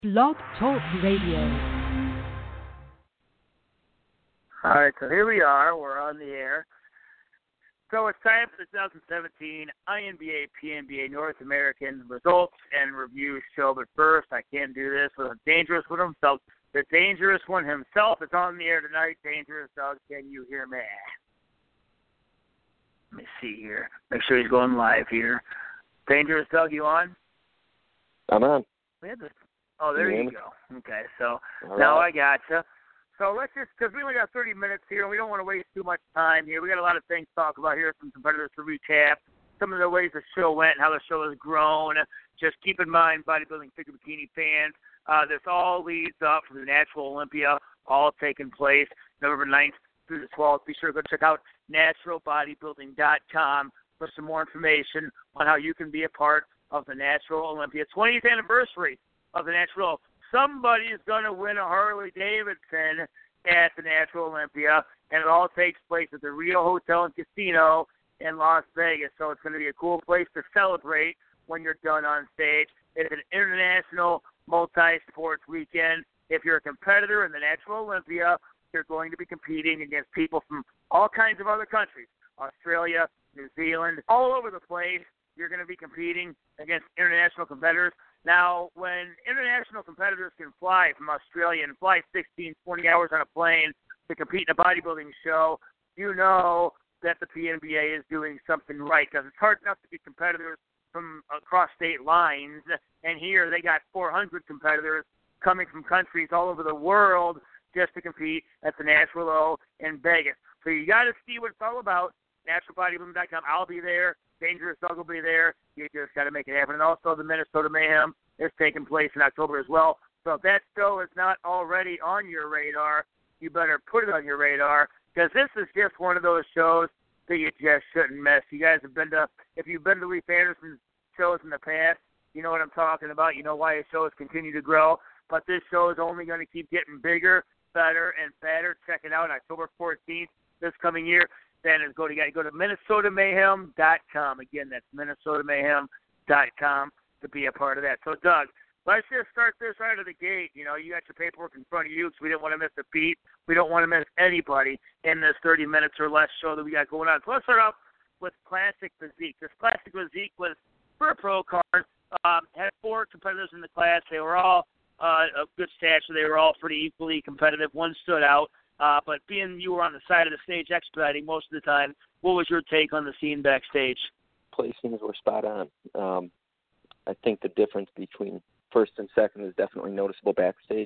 Blog Talk Radio. All right, so here we are. We're on the air. So it's time for the 2017 INBA PNBA North American Results and Review Show. But first, I can't do this with a dangerous one himself. The dangerous one himself is on the air tonight. Dangerous Doug, can you hear me? Let me see here. Make sure he's going live here. Dangerous Doug, you on? I'm on. We had this. Oh, there you go. Okay, so All now right. I gotcha. So let's just, because we only got 30 minutes here, and we don't want to waste too much time here. We got a lot of things to talk about here, some competitors to recap, some of the ways the show went and how the show has grown. Just keep in mind, bodybuilding figure bikini fans, this all leads up to the Natural Olympia, all taking place November 9th through the 12th. Be sure to go check out naturalbodybuilding.com for some more information on how you can be a part of the Natural Olympia 20th anniversary of the Natural. Somebody is going to win a Harley-Davidson at the Natural Olympia, and it all takes place at the Rio Hotel and Casino in Las Vegas. So it's going to be a cool place to celebrate when you're done on stage. It's an international multi-sports weekend. If you're a competitor in the Natural Olympia, you're going to be competing against people from all kinds of other countries, Australia, New Zealand, all over the place. You're going to be competing against international competitors. Now, when international competitors can fly from Australia and fly 16, 20 hours on a plane to compete in a bodybuilding show, you know that the PNBA is doing something right, because it's hard enough to get competitors from across state lines, and here they got 400 competitors coming from countries all over the world just to compete at the Natural O in Vegas. So you got to see what it's all about. NaturalBodybuilding.com. I'll be there. Dangerous Doug will be there. You just got to make it happen. And also the Minnesota Mayhem is taking place in October as well. So if that show is not already on your radar, you better put it on your radar, because this is just one of those shows that you just shouldn't miss. You guys have been to, if you've been to Leif Anderson's shows in the past, you know what I'm talking about. You know why his shows continue to grow. But this show is only going to keep getting bigger, better, and better. Check it out October 14th this coming year. Then you got to go to MinnesotaMayhem.com. Again, that's MinnesotaMayhem.com to be a part of that. So, Doug, let's just start this right out of the gate. You know, you got your paperwork in front of you, because we didn't want to miss a beat. We don't want to miss anybody in this 30 minutes or less show that we got going on. So let's start off with Classic Physique. This Classic Physique was for a pro card. Had 4 competitors in the class. They were all of good stature. They were all pretty equally competitive. One stood out. But being you were on the side of the stage expediting most of the time, what was your take on the scene backstage? Placings were spot on. I think the difference between first and second is definitely noticeable backstage.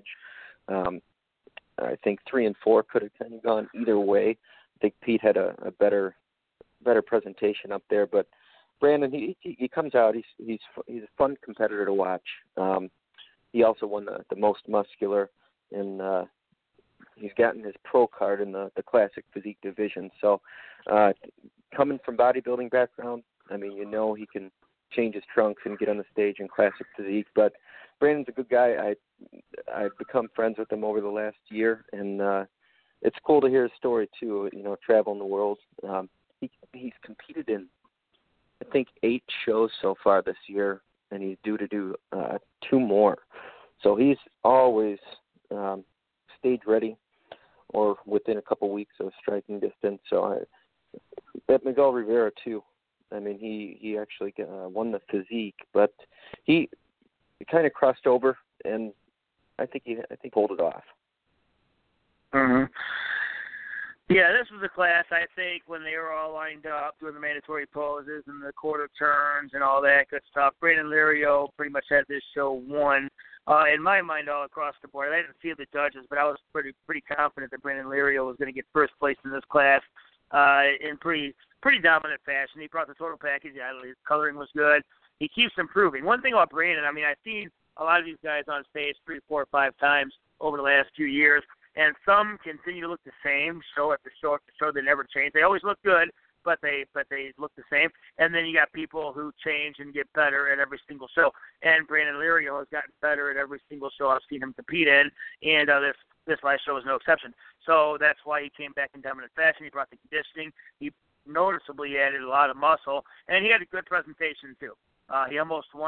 I think 3 and 4 could have kind of gone either way. I think Pete had a better presentation up there, but Brandon, he comes out. He's a fun competitor to watch. He also won the most muscular, and he's gotten his pro card in the Classic Physique division. So coming from bodybuilding background, I mean, you know he can change his trunks and get on the stage in Classic Physique. But Brandon's a good guy. I've become friends with him over the last year, and it's cool to hear his story, too, you know, traveling the world. He's competed in, I think, 8 shows so far this year, and he's due to do 2 more. So he's always stage ready, or within a couple weeks of striking distance. So at Miguel Rivera too. I mean, he actually won the physique, but he kind of crossed over, and I think pulled it off. Mm-hmm. Yeah, this was a class, I think, when they were all lined up doing the mandatory poses and the quarter turns and all that good stuff. Brandon Lirio pretty much had this show won. In my mind, all across the board. I didn't see the judges, but I was pretty confident that Brandon Lirio was going to get first place in this class in pretty dominant fashion. He brought the total package out. His coloring was good. He keeps improving. One thing about Brandon, I mean, I've seen a lot of these guys on stage 3, 4, 5 times over the last few years, and some continue to look the same show after show after show. They never change. They always look good, but they look the same. And then you got people who change and get better at every single show. And Brandon Lirio has gotten better at every single show I've seen him compete in, and this last show was no exception. So that's why he came back in dominant fashion. He brought the conditioning. He noticeably added a lot of muscle, and he had a good presentation too. He almost won.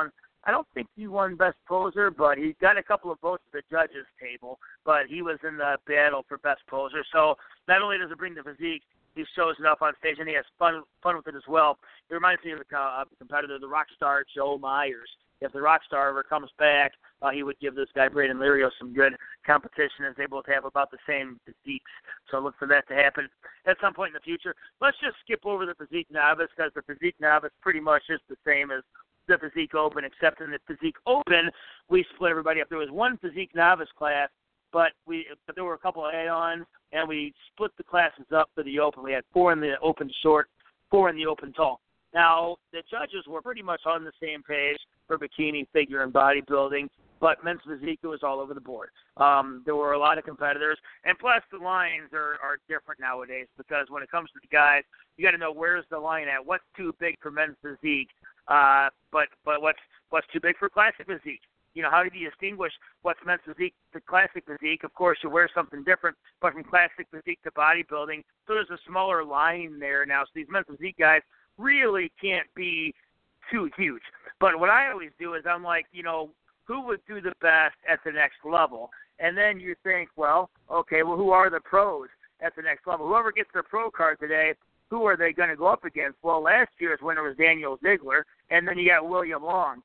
I don't think he won Best Poser, but he got a couple of votes at the judges' table. But he was in the battle for Best Poser. So not only does it bring the physique, he shows it up on stage, and he has fun with it as well. It reminds me of the competitor, the rock star Joe Myers. If the rock star ever comes back, he would give this guy, Braden Lirio, some good competition, as they both have about the same physiques. So look for that to happen at some point in the future. Let's just skip over the Physique Novice, because the Physique Novice pretty much is the same as the Physique Open, except in the Physique Open, we split everybody up. There was one Physique Novice class, but there were a couple of add-ons, and we split the classes up for the Open. We had 4 in the Open Short, 4 in the Open Tall. Now, the judges were pretty much on the same page for bikini, figure, and bodybuilding, but men's physique was all over the board. There were a lot of competitors, and plus the lines are different nowadays, because when it comes to the guys, you got to know where's the line at. What's too big for men's physique, but what's too big for classic physique? You know, how do you distinguish what's men's physique to classic physique? Of course, you wear something different, but from classic physique to bodybuilding, so there's a smaller line there now. So these men's physique guys really can't be too huge. But what I always do is I'm like, you know, who would do the best at the next level? And then you think, well, okay, well, who are the pros at the next level? Whoever gets their pro card today, who are they going to go up against? Well, last year's winner was Daniel Ziegler, and then you got William Long.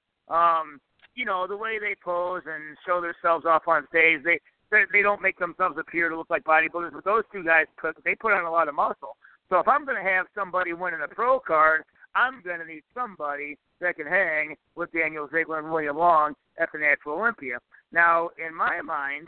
You know, the way they pose and show themselves off on stage, they don't make themselves appear to look like bodybuilders, but those two guys, they put on a lot of muscle. So if I'm going to have somebody winning a pro card, I'm going to need somebody that can hang with Daniel Ziegler and William Long at the Natural Olympia. Now, in my mind,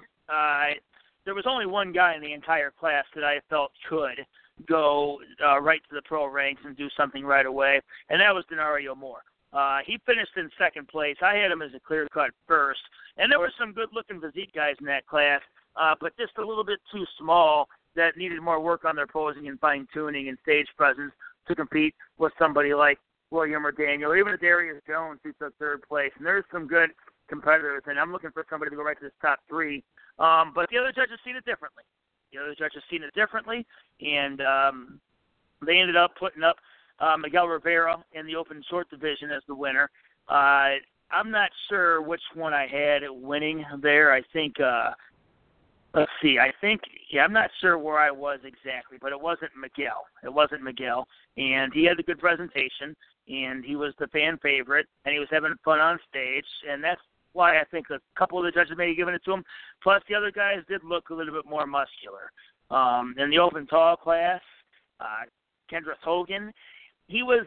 there was only one guy in the entire class that I felt could go right to the pro ranks and do something right away, and that was Denario Moore. He finished in second place. I had him as a clear-cut first, and there were some good-looking physique guys in that class, but just a little bit too small that needed more work on their posing and fine-tuning and stage presence to compete with somebody like William or Daniel, or even Darius Jones, who took third place. And there's some good competitors, and I'm looking for somebody to go right to this top 3. But the other judges seen it differently. And they ended up putting up Miguel Rivera in the Open Short Division as the winner. I'm not sure which one I had winning there. I think let's see. I'm not sure where I was exactly, but it wasn't Miguel. And he had a good presentation, and he was the fan favorite, and he was having fun on stage, and that's why I think a couple of the judges may have given it to him. Plus, the other guys did look a little bit more muscular. In the Open Tall class, Kendra Hogan, he was,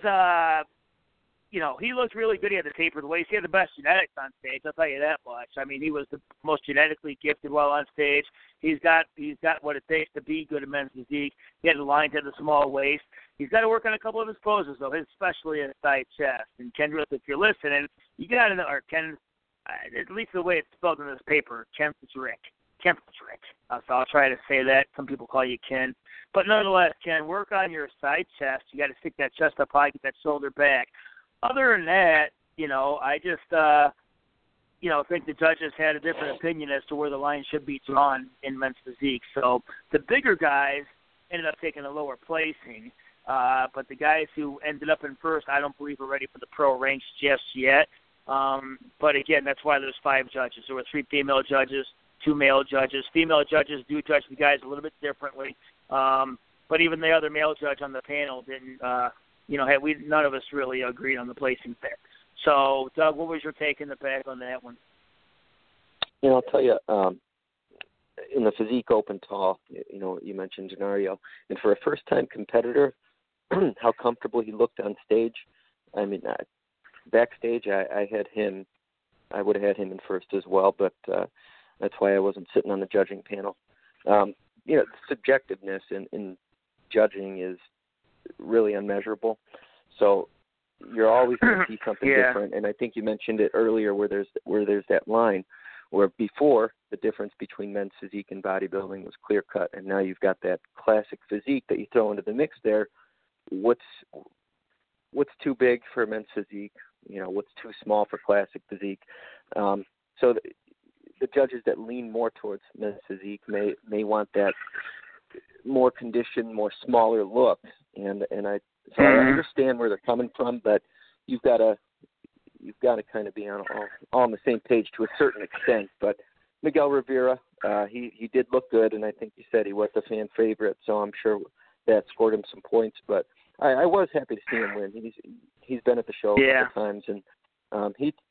he looked really good. He had the tapered waist. He had the best genetics on stage, I'll tell you that much. I mean, he was the most genetically gifted while on stage. He's got what it takes to be good at men's physique. He had the line to the small waist. He's got to work on a couple of his poses, though, especially in side chest. And Kendra, if you're listening, you got to know, or Ken, at least the way it's spelled in this paper, Kempfrick. So I'll try to say that. Some people call you Ken. But nonetheless, Ken, work on your side chest. You got to stick that chest up high, get that shoulder back. Other than that, I just, think the judges had a different opinion as to where the line should be drawn in men's physique. So the bigger guys ended up taking a lower placing. But the guys who ended up in first, I don't believe are ready for the pro ranks just yet. But again, that's why there's 5 judges. There were 3 female judges, 2 male judges. Female judges do judge the guys a little bit differently. But even the other male judge on the panel didn't, none of us really agreed on the placings there. So, Doug, what was your take in the back on that one? I'll tell you, in the Physique Open Tall, you mentioned Denario, and for a first-time competitor, how comfortable he looked on stage. I mean, backstage, I had him. I would have had him in first as well, but that's why I wasn't sitting on the judging panel. Subjectiveness in judging is really unmeasurable. So you're always going to see something different. And I think you mentioned it earlier where there's that line where before the difference between men's physique and bodybuilding was clear cut, and now you've got that classic physique that you throw into the mix there. What's too big for men's physique? What's too small for classic physique? So the judges that lean more towards men's physique may want that more conditioned, more smaller look, and I understand where they're coming from, but you've got to you've got to kind of be all on the same page to a certain extent. But Miguel Rivera, he did look good, and I think you said he was a fan favorite, so I'm sure that scored him some points. But I was happy to see him win. He's been at the show a couple times, and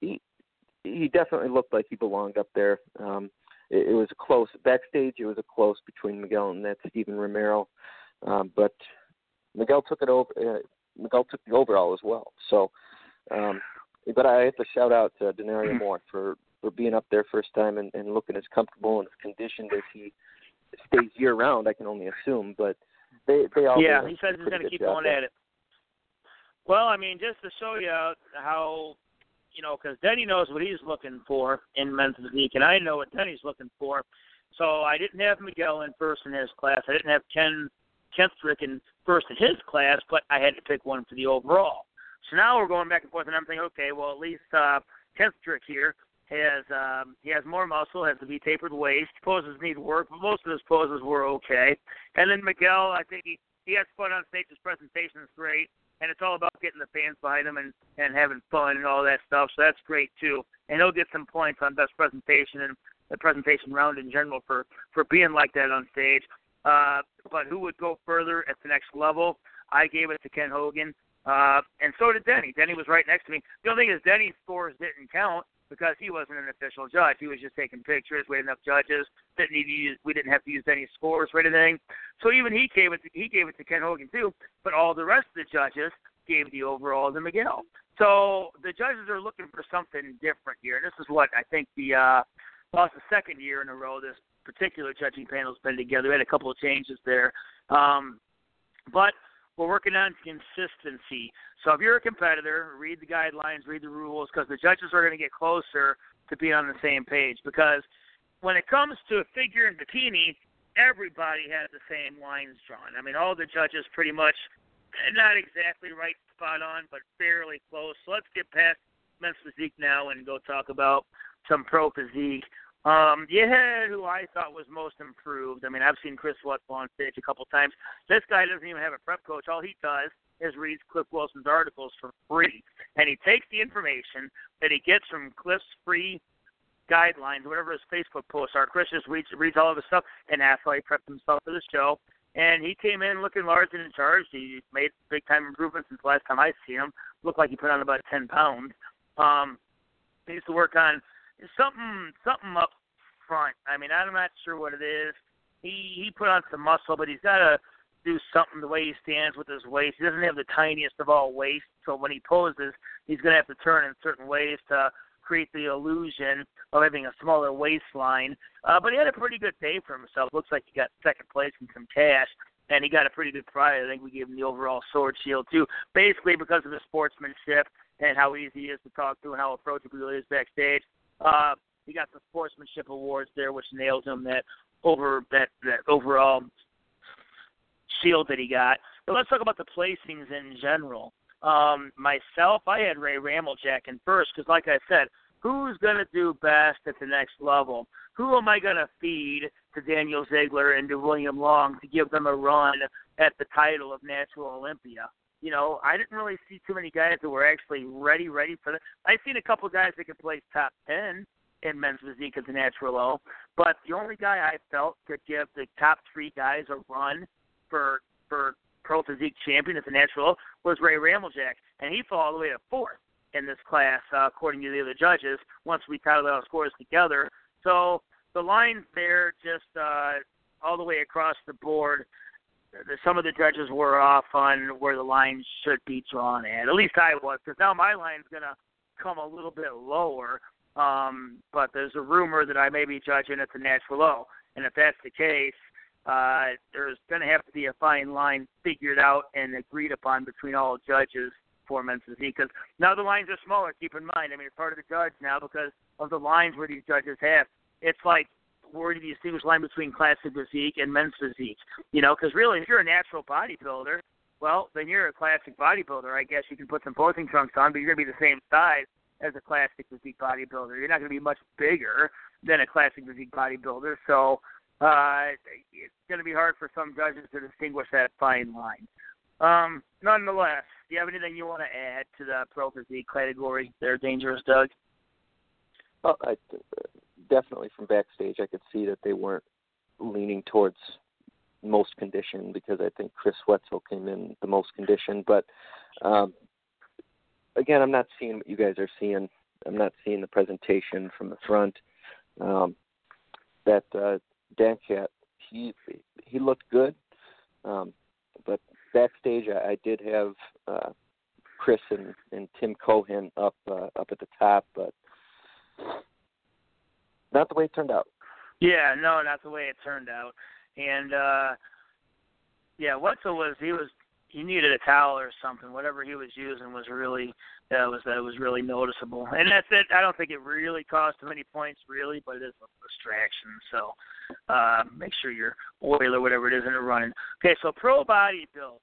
he definitely looked like he belonged up there. It was a close backstage. It was a close between Miguel and that Steven Romero, but Miguel took it over. Miguel took the overall as well. So, but I have to shout out to Denario Moore for being up there first time and looking as comfortable and as conditioned as he stays year round. I can only assume, but they all he says he's going to keep going at it. Well, I mean, just to show you how. Because Denny knows what he's looking for in men's physique, and I know what Denny's looking for. So I didn't have Miguel in first in his class. I didn't have Ken Strick in first in his class, but I had to pick one for the overall. So now we're going back and forth, and I'm thinking, okay, well, at least Ken Strick here he has more muscle, has the V-tapered waist. Poses need work, but most of his poses were okay. And then Miguel, I think he has fun on stage. His presentation is great. And it's all about getting the fans behind him and having fun and all that stuff. So that's great, too. And he'll get some points on best presentation and the presentation round in general for being like that on stage. But who would go further at the next level? I gave it to Ken Hogan. And so did Denny. Denny was right next to me. The only thing is Denny's scores didn't count because he wasn't an official judge. He was just taking pictures. We had enough judges. We didn't have to use Denny's scores for anything. So even he gave it to Ken Hogan too. But all the rest of the judges gave the overall to Miguel. So the judges are looking for something different here. This is what I think it's the second year in a row this particular judging panel's been together. We had a couple of changes there. But we're working on consistency. So if you're a competitor, read the guidelines, read the rules, because the judges are going to get closer to being on the same page. Because when it comes to a figure and bikini, everybody has the same lines drawn. I mean, all the judges pretty much, not exactly right spot on, but fairly close. So let's get past men's physique now and go talk about some pro physique. You had who I thought was most improved. I mean, I've seen Chris Wetzel on stage a couple times. This guy doesn't even have a prep coach. All he does is reads Cliff Wilson's articles for free. And he takes the information that he gets from Cliff's free guidelines, whatever his Facebook posts are. Chris just reads all of his stuff, and that's how he prepped himself for the show. And he came in looking large and in charge. He made big-time improvements since the last time I see him. Looked like he put on about 10 pounds. He used to work on something up front. I mean, I'm not sure what it is. He put on some muscle, but he's got to do something the way he stands with his waist. He doesn't have the tiniest of all waist, so when he poses, he's going to have to turn in certain ways to create the illusion of having a smaller waistline. But he had a pretty good day for himself. Looks like he got second place and some cash, and he got a pretty good prize. I think we gave him the overall sword shield, too, basically because of his sportsmanship and how easy he is to talk to and how approachable he is backstage. He got the sportsmanship awards there, which nailed him that overall shield that he got. But let's talk about the placings in general. Myself, I had Ray Rammeljack in first because, like I said, who's going to do best at the next level? Who am I going to feed to Daniel Ziegler and to William Long to give them a run at the title of Natural Olympia? You know, I didn't really see too many guys that were actually ready for that. I've seen a couple guys that could place top 10 in men's physique at the Natural O, but the only guy I felt could give the top three guys a run for Pro Physique champion at the Natural O was Ray Rammeljack, and he fell all the way to fourth in this class, according to the other judges, once we tallied our scores together. So the lines there just all the way across the board, some of the judges were off on where the lines should be drawn at least I was, because now my line's going to come a little bit lower, but there's a rumor that I may be judging at the Natural O, and if that's the case, there's going to have to be a fine line figured out and agreed upon between all judges for men's physique, because now the lines are smaller, keep in mind. I mean, it's hard to judge now because of the lines where these judges have. It's like, where do you distinguish line between classic physique and men's physique? You know, because really, if you're a natural bodybuilder, well, then you're a classic bodybuilder. I guess you can put some posing trunks on, but you're going to be the same size as a classic physique bodybuilder. You're not going to be much bigger than a classic physique bodybuilder. So it's going to be hard for some judges to distinguish that fine line. Nonetheless, do you have anything you want to add to the pro physique category there, Dangerous Doug? Well, definitely from backstage, I could see that they weren't leaning towards most condition, because I think Chris Wetzel came in the most condition. But again, I'm not seeing what you guys are seeing. I'm not seeing the presentation from the front. That Dan Cat, he looked good, but backstage I did have Chris and Tim Cohen up at the top, but not the way it turned out. Yeah, no, not the way it turned out. And Wetzel he needed a towel or something. Whatever he was using was really really noticeable. And that's it. I don't think it really cost him any points, really, but it is a distraction. So make sure your oil or whatever it is isn't running. Okay, so pro bodybuilding.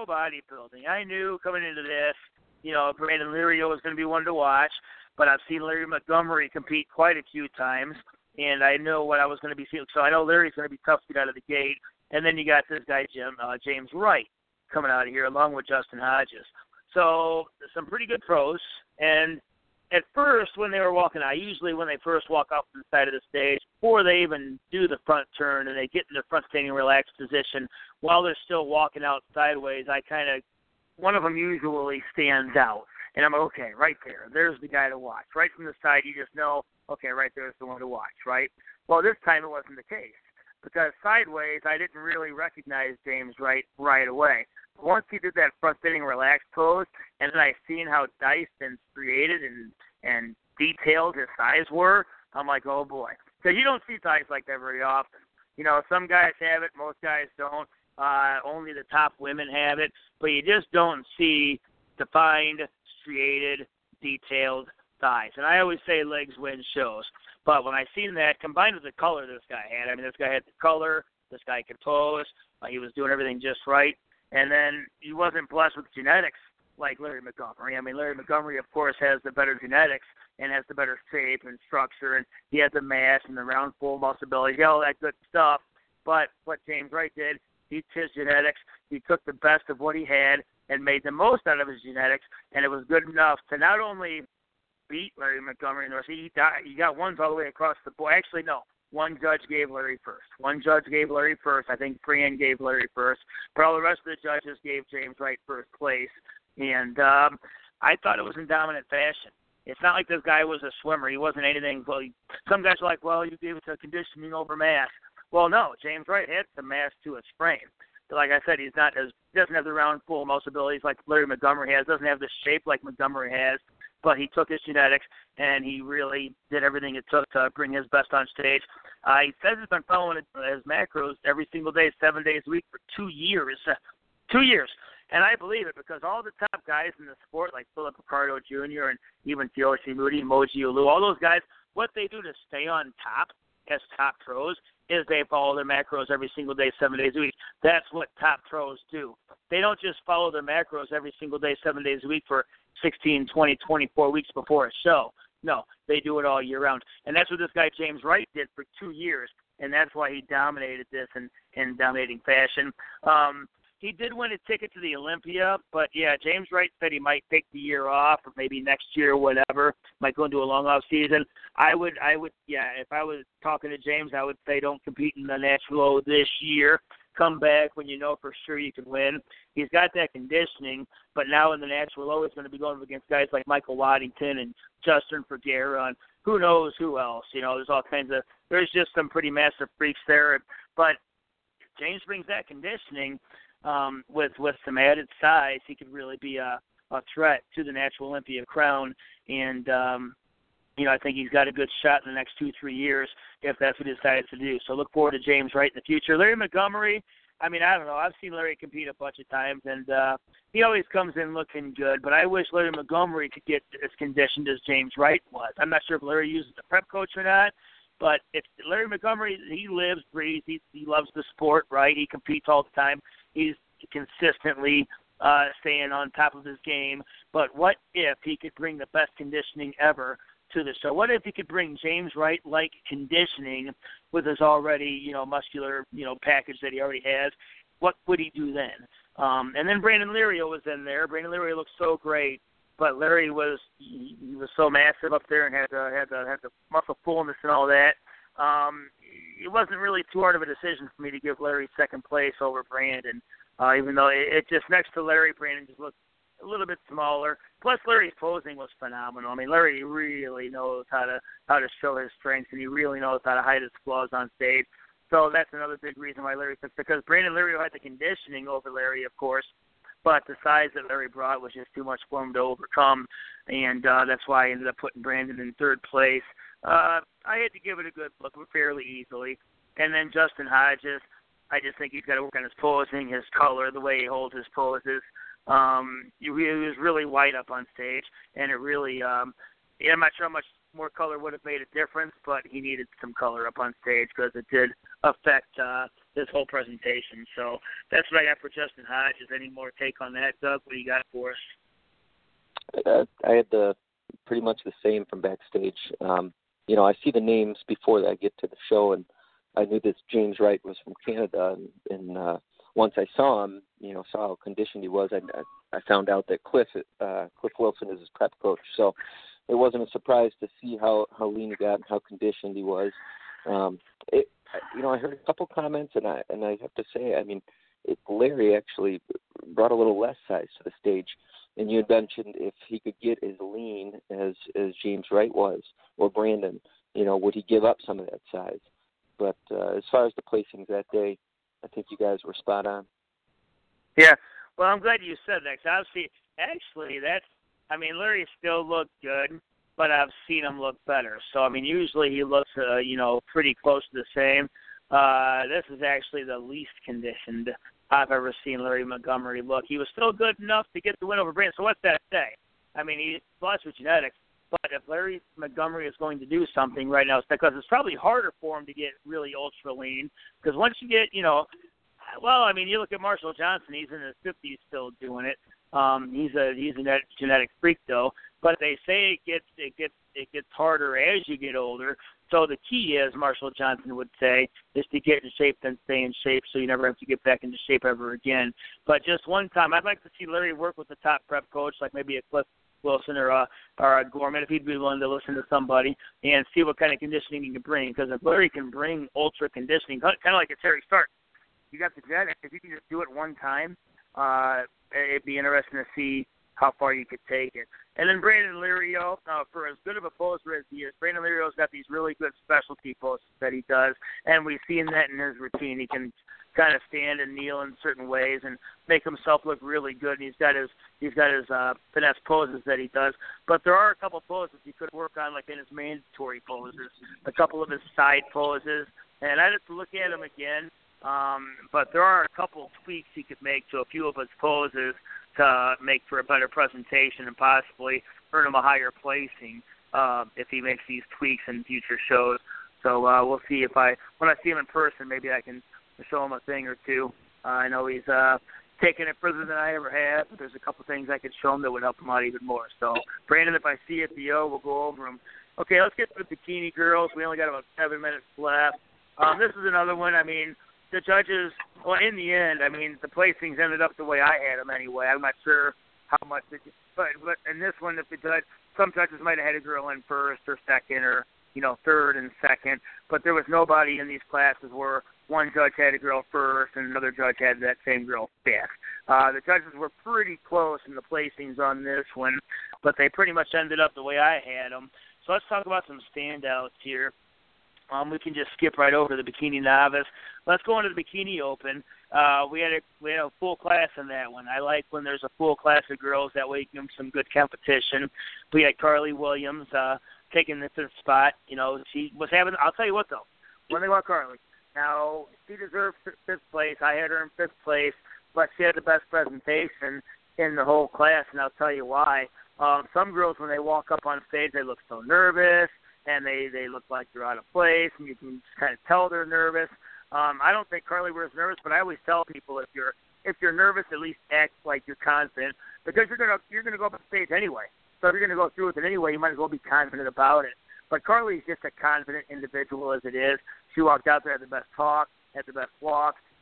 I knew coming into this, Brandon Lirio was going to be one to watch, but I've seen Larry Montgomery compete quite a few times, and I know what I was going to be seeing. So I know Larry's going to be tough to get out of the gate. And then you got this guy, James Wright, coming out of here along with Justin Hodges. So some pretty good pros. And at first when they were walking out, usually when they first walk off to the side of the stage, before they even do the front turn and they get in the front standing relaxed position, while they're still walking out sideways, one of them usually stands out. And I'm okay, right there. There's the guy to watch. Right from the side, you just know, okay, right there's the one to watch, right? Well, this time it wasn't the case, because sideways I didn't really recognize James Wright right away. Once he did that front sitting relaxed pose, and then I seen how diced and striated and detailed his thighs were, I'm like, oh boy. Because you don't see thighs like that very often. Some guys have it, most guys don't. Only the top women have it, but you just don't see defined, striated, detailed thighs. And I always say legs win shows. But when I seen that, combined with the color this guy had, this guy had the color, this guy could pose, he was doing everything just right. And then he wasn't blessed with genetics like Larry Montgomery. Larry Montgomery, of course, has the better genetics and has the better shape and structure, and he has the mass and the round, full muscle belly. He had all that good stuff. But what James Wright did, he used his genetics. He took the best of what he had and made the most out of his genetics, and it was good enough to not only beat Larry Montgomery in the rest. He got ones all the way across the board. Actually, no. One judge gave Larry first. I think Fran gave Larry first. But all the rest of the judges gave James Wright first place. And I thought it was in dominant fashion. It's not like this guy was a swimmer. He wasn't anything. Well, some guys are like, well, you gave it to conditioning over mass. Well, no. James Wright had some mass to his frame. But like I said, he doesn't have the round, full muscle abilities like Larry Montgomery has. Doesn't have the shape like Montgomery has. But he took his genetics, and he really did everything it took to bring his best on stage. He says he's been following his macros every single day, 7 days a week for 2 years. 2 years. And I believe it, because all the top guys in the sport, like Philip Ricardo Jr. and even Kyoshi Moody, Moji Olu, all those guys, what they do to stay on top as top pros is they follow their macros every single day, 7 days a week. That's what top pros do. They don't just follow their macros every single day, 7 days a week for 16, 20, 24 weeks before a show. No, they do it all year round. And that's what this guy James Wright did for 2 years, and that's why he dominated this in dominating fashion. He did win a ticket to the Olympia, but, yeah, James Wright said he might take the year off or maybe next year or whatever, might go into a long off season. I would, if I was talking to James, I would say don't compete in the Natural this year. Come back when you know for sure you can win. He's got that conditioning, but now in the Natural Low, he's going to be going against guys like Michael Waddington and Justin Vergara and who knows who else. There's all kinds of – there's just some pretty massive freaks there. But James brings that conditioning with some added size. He could really be a threat to the Natural Olympia crown. And, I think he's got a good shot in the next 2-3 years if that's what he decides to do. So look forward to James Wright in the future. Larry Montgomery, I don't know. I've seen Larry compete a bunch of times, and he always comes in looking good. But I wish Larry Montgomery could get as conditioned as James Wright was. I'm not sure if Larry uses a prep coach or not, but if Larry Montgomery, he lives, breathes, he loves the sport, right? He competes all the time. He's consistently staying on top of his game. But what if he could bring the best conditioning ever to the show? What if he could bring James Wright-like conditioning with his already, muscular, package that he already has? What would he do then? And then Brandon Lirio was in there. Brandon Lirio looked so great, but Larry was so massive up there and had the muscle fullness and all that. It wasn't really too hard of a decision for me to give Larry second place over Brandon, even though it just next to Larry, Brandon just looked a little bit smaller. Plus, Larry's posing was phenomenal. I mean, Larry really knows how to show his strengths, and he really knows how to hide his flaws on stage. So that's another big reason why Larry took, because Brandon Lirio had the conditioning over Larry, of course, but the size that Larry brought was just too much for him to overcome, and that's why I ended up putting Brandon in third place. I had to give it a good look fairly easily. And then Justin Hodges, I just think he's got to work on his posing, his color, the way he holds his poses. He was really white up on stage, and it really, I'm not sure how much more color would have made a difference, but he needed some color up on stage because it did affect his whole presentation. So that's what I got for Justin Hodges. Any more take on that, Doug? What do you got for us? I had pretty much the same from backstage. I see the names before I get to the show, and I knew this James Wright was from Canada, and once I saw him, saw how conditioned he was, I found out that Cliff Wilson is his prep coach. So it wasn't a surprise to see how lean he got and how conditioned he was. I heard a couple comments, and I have to say, I mean, Larry actually brought a little less size to the stage. And you had mentioned if he could get as lean as James Wright was, or Brandon, would he give up some of that size? But as far as the placings that day, I think you guys were spot on. Yeah, well, I'm glad you said that, because actually, Larry still looked good, but I've seen him look better. So, I mean, usually he looks, pretty close to the same. This is actually the least conditioned I've ever seen Larry Montgomery look. He was still good enough to get the win over Brandon. So what's that say? I mean, he's blessed with genetics, but if Larry Montgomery is going to do something right now, it's because it's probably harder for him to get really ultra lean, because once you get, you look at Marshall Johnson, he's in his 50s still doing it. He's a genetic freak though, but they say it gets harder as you get older. So the key is, Marshall Johnson would say, is to get in shape then stay in shape, so you never have to get back into shape ever again. But just one time, I'd like to see Larry work with a top prep coach, like maybe a Cliff Wilson or a Gorman, if he'd be willing to listen to somebody and see what kind of conditioning he can bring. Because if Larry can bring ultra conditioning, kind of like a Terry Stark, you got the genetics. If you can just do it one time, it'd be interesting to see how far you could take it. And then Brandon Lirio, for as good of a poser as he is, Brandon Lirio's got these really good specialty poses that he does, and we've seen that in his routine. He can kind of stand and kneel in certain ways and make himself look really good. And he's got his finesse poses that he does. But there are a couple poses he could work on, like in his mandatory poses, a couple of his side poses, and I'd have to look at them again. But there are a couple tweaks he could make to a few of his poses to make for a better presentation and possibly earn him a higher placing if he makes these tweaks in future shows. So we'll see when I see him in person, maybe I can show him a thing or two. I know he's taken it further than I ever have, but there's a couple things I could show him that would help him out even more. So, Brandon, if I see you at the O, we'll go over them. Okay, let's get to the bikini girls. We only got about 7 minutes left. This is another one. I mean, the judges, well, in the end, I mean, the placings ended up the way I had them anyway. I'm not sure how much, but in this one, some judges might have had a girl in first or second or, third and second, but there was nobody in these classes where one judge had a girl first and another judge had that same girl fifth. The judges were pretty close in the placings on this one, but they pretty much ended up the way I had them. So let's talk about some standouts here. We can just skip right over the bikini novice. Let's go into the bikini open. We had a full class in that one. I like when there's a full class of girls. That way you give them some good competition. We had Carly Williams taking the fifth spot. She was having. I'll tell you what though. One thing about Carly. Now she deserved fifth place. I had her in fifth place, but she had the best presentation in the whole class, and I'll tell you why. Some girls, when they walk up on stage, they look so nervous. And they look like they're out of place, and you can kind of tell they're nervous. I don't think Carly was nervous, but I always tell people if you're nervous, at least act like you're confident, because you're gonna go up on stage anyway. So if you're gonna go through with it anyway, you might as well be confident about it. But Carly's just a confident individual as it is. She walked out there, had the best talk, had the best walk,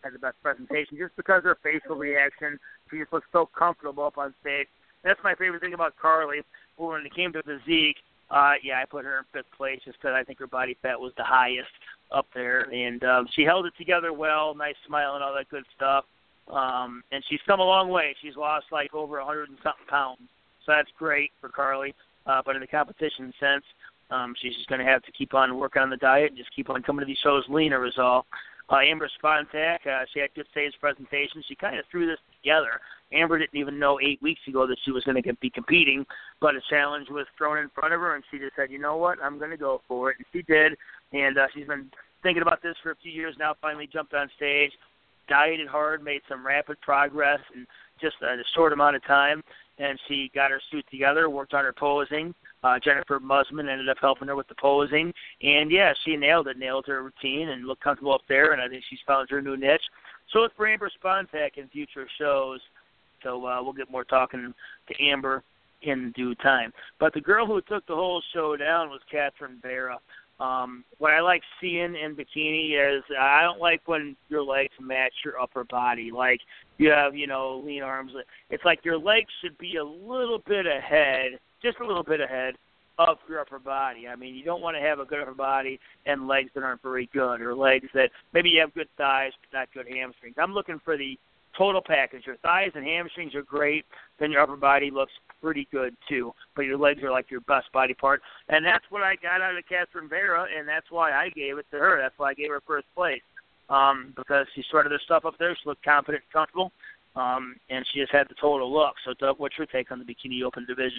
had the best presentation just because her facial reaction. She just looks so comfortable up on stage. That's my favorite thing about Carly. But when it came to physique, I put her in fifth place just because I think her body fat was the highest up there. And she held it together well, nice smile and all that good stuff. And she's come a long way. She's lost like over 100 and something pounds. So that's great for Carly. But in the competition sense, she's just going to have to keep on working on the diet and just keep on coming to these shows leaner is all. Amber Spontak, she had good stage presentation. She kind of threw this together. Amber didn't even know 8 weeks ago that she was going to be competing, but a challenge was thrown in front of her, and she just said, you know what, I'm going to go for it. And she did, and she's been thinking about this for a few years now, finally jumped on stage, dieted hard, made some rapid progress in just a short amount of time, and she got her suit together, worked on her posing. Jennifer Musman ended up helping her with the posing. And, yeah, she nailed her routine and looked comfortable up there, and I think she's found her new niche. So it's for Amber Spontak in future shows. So we'll get more talking to Amber in due time. But the girl who took the whole show down was Catherine Vera. What I like seeing in bikini is I don't like when your legs match your upper body. Like you have, lean arms. It's like your legs should be a little bit ahead, just a little bit ahead of your upper body. I mean, you don't want to have a good upper body and legs that aren't very good, or legs that maybe you have good thighs but not good hamstrings. I'm looking for the total package. Your thighs and hamstrings are great, then your upper body looks pretty good too, but your legs are like your best body part. And that's what I got out of Catherine Vera, and that's why I gave it to her. That's why I gave her first place, because she started her stuff up there. She looked confident and comfortable, and she just had the total look. So, Doug, what's your take on the Bikini Open division?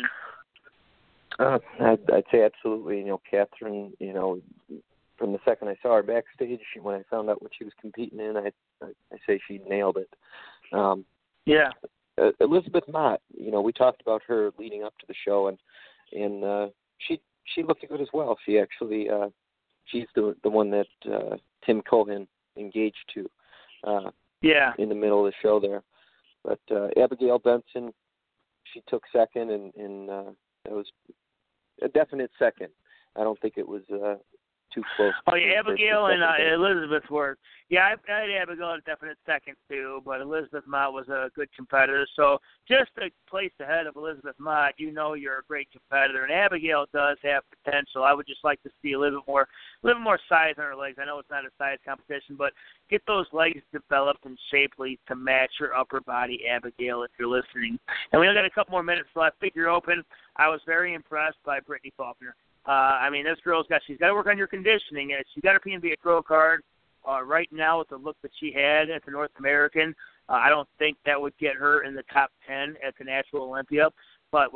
I'd say absolutely. Catherine, from the second I saw her backstage, when I found out what she was competing in, I say she nailed it. Yeah. Elizabeth Mott, we talked about her leading up to the show, and she looked good as well. She actually, she's the one that Tim Cohen engaged to. In the middle of the show there. But Abigail Benson, she took second, and it was a definite second. I don't think it was too close. Oh, yeah, Abigail and Elizabeth were. Yeah, I had Abigail a definite second, too, but Elizabeth Mott was a good competitor. So just a place ahead of Elizabeth Mott, you're a great competitor. And Abigail does have potential. I would just like to see a little bit more size on her legs. I know it's not a size competition, but get those legs developed and shapely to match your upper body, Abigail, if you're listening. And we only got a couple more minutes left. Figure open. I was very impressed by Brittany Faulkner. This girl's she's got to work on your conditioning. She's got her P&B Pro card right now with the look that she had at the North American. I don't think that would get her in the top 10 at the Natural Olympia. But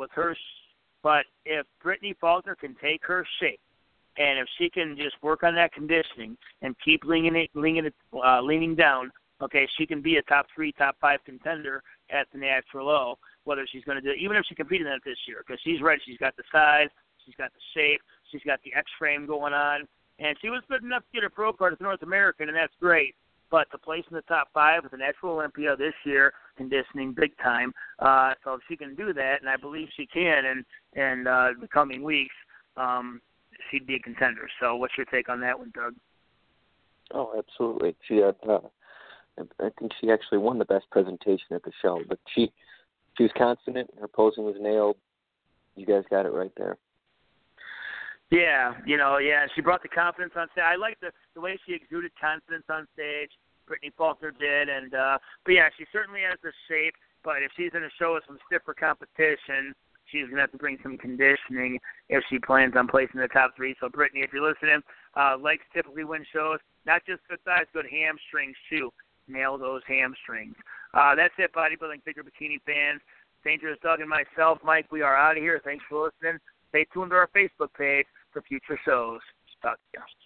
if Brittany Faulkner can take her shape, and if she can just work on that conditioning and keep leaning down, okay, she can be a top 3, top 5 contender at the Natural O. Whether she's going to do it, even if she competed in it this year, because she's ready. She's got the size. She's got the shape. She's got the X-frame going on. And she was good enough to get her pro card at the North American, and that's great. But to place in the top 5 at the Natural Olympia this year, conditioning big time. So if she can do that, and I believe she can in the coming weeks, she'd be a contender. So what's your take on that one, Doug? Oh, absolutely. She had, I think she actually won the best presentation at the show. But she was confident. Her posing was nailed. You guys got it right there. Yeah, she brought the confidence on stage. I like the way she exuded confidence on stage. Brittany Faulkner did, but yeah, she certainly has the shape. But if she's going to show us some stiffer competition, she's going to have to bring some conditioning if she plans on placing the top 3. So, Brittany, if you're listening, legs typically win shows. Not just good thighs, good hamstrings too. Nail those hamstrings. That's it, bodybuilding figure bikini fans. Dangerous Doug and myself, Mike, we are out of here. Thanks for listening. Stay tuned to our Facebook page for future shows. Talk to you.